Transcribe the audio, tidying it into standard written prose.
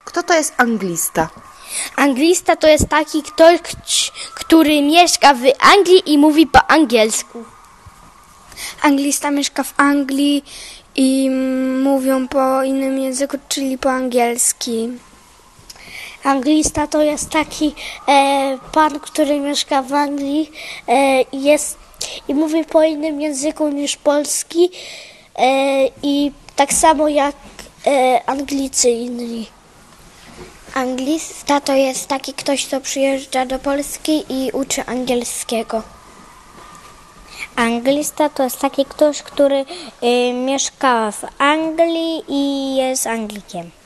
Kto to jest anglista? Anglista to jest taki ktoś, który mieszka w Anglii i mówi po angielsku. Anglista mieszka w Anglii i mówią po innym języku, czyli po angielski. Anglista to jest taki pan, który mieszka w Anglii i mówi po innym języku niż polski i tak samo jak Anglicy inni. Anglista to jest taki ktoś, kto przyjeżdża do Polski i uczy angielskiego. Anglista to jest taki ktoś, który mieszka w Anglii i jest Anglikiem.